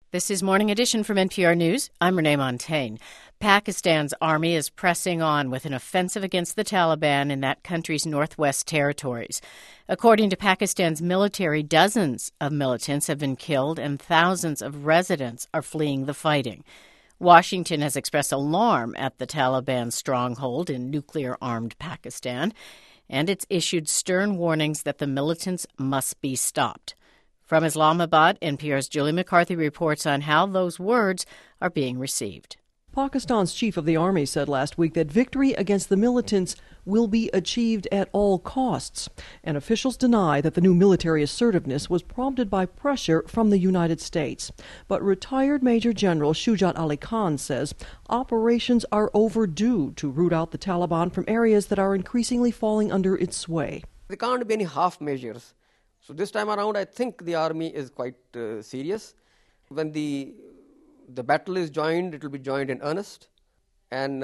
This is Morning Edition from NPR News. I'm Renee Montaigne. Pakistan's army is pressing on with an offensive against the Taliban in that country's northwest territories. According to Pakistan's military, dozens of militants have been killed and thousands of residents are fleeing the fighting. Washington has expressed alarm at the Taliban stronghold in nuclear-armed Pakistan, and it's issued stern warnings that the militants must be stopped. From Islamabad, NPR's Julie McCarthy reports on how those words are being received. Pakistan's chief of the army said last week that victory against the militants will be achieved at all costs. And officials deny that the new military assertiveness was prompted by pressure from the United States. But retired Major General Shujat Ali Khan says operations are overdue to root out the Taliban from areas that are increasingly falling under its sway. There can't be any half measures. So this time around, I think the army is quite serious. When the battle is joined, it will be joined in earnest. And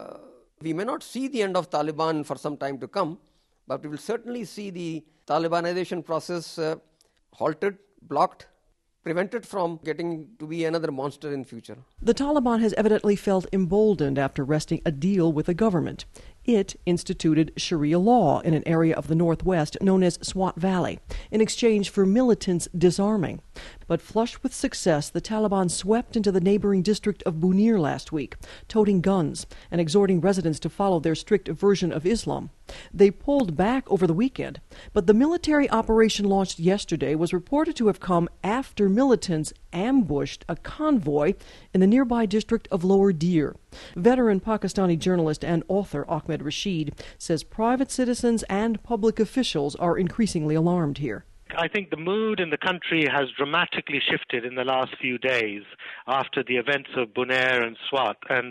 we may not see the end of Taliban for some time to come, but we will certainly see the Talibanization process halted, blocked, prevented from getting to be another monster in future. The Taliban has evidently felt emboldened after wresting a deal with the government. It instituted Sharia law in an area of the Northwest known as Swat Valley in exchange for militants disarming. But flushed with success, the Taliban swept into the neighboring district of Bunir last week, toting guns and exhorting residents to follow their strict version of Islam. They pulled back over the weekend, but the military operation launched yesterday was reported to have come after militants ambushed a convoy in the nearby district of Lower Dir. Veteran Pakistani journalist and author Ahmed Rashid says private citizens and public officials are increasingly alarmed here. I think the mood in the country has dramatically shifted in the last few days after the events of Buner and Swat. And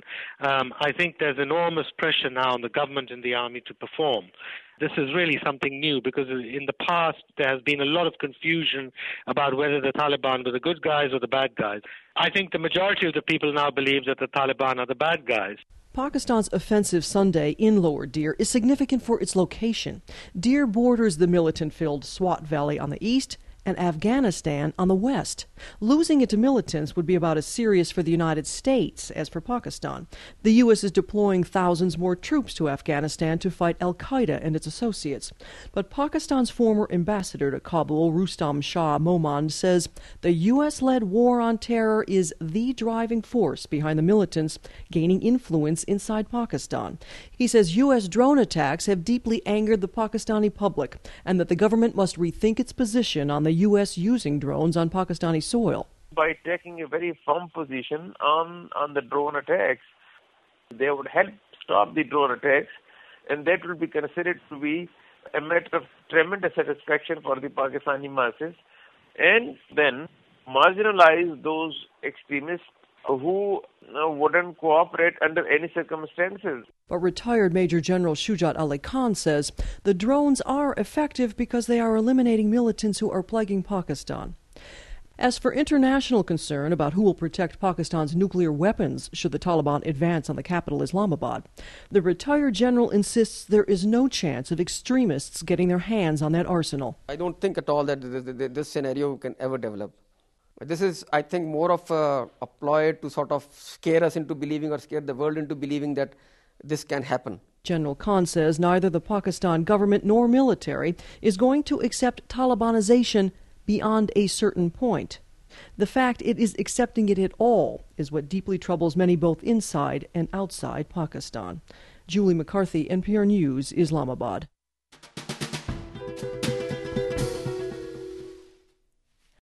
I think there's enormous pressure now on the government and the army to perform. This is really something new because in the past there has been a lot of confusion about whether the Taliban were the good guys or the bad guys. I think the majority of the people now believe that the Taliban are the bad guys. Pakistan's offensive Sunday in Lower Dir is significant for its location. Dir borders the militant-filled Swat Valley on the east and Afghanistan on the west. Losing it to militants would be about as serious for the United States as for Pakistan. The U.S. is deploying thousands more troops to Afghanistan to fight al-Qaeda and its associates. But Pakistan's former ambassador to Kabul, Rustam Shah Momand, says the U.S.-led war on terror is the driving force behind the militants gaining influence inside Pakistan. He says U.S. drone attacks have deeply angered the Pakistani public and that the government must rethink its position on the U.S. using drones on Pakistani soil. By taking a very firm position on the drone attacks, they would help stop the drone attacks, and that will be considered to be a matter of tremendous satisfaction for the Pakistani masses, and then marginalize those extremists who wouldn't cooperate under any circumstances. But retired Major General Shujat Ali Khan says the drones are effective because they are eliminating militants who are plaguing Pakistan. As for international concern about who will protect Pakistan's nuclear weapons should the Taliban advance on the capital Islamabad, the retired general insists there is no chance of extremists getting their hands on that arsenal. I don't think at all that this scenario can ever develop. This is, I think, more of a ploy to sort of scare us into believing or scare the world into believing that this can happen. General Khan says neither the Pakistan government nor military is going to accept Talibanization beyond a certain point. The fact it is accepting it at all is what deeply troubles many both inside and outside Pakistan. Julie McCarthy, NPR News, Islamabad.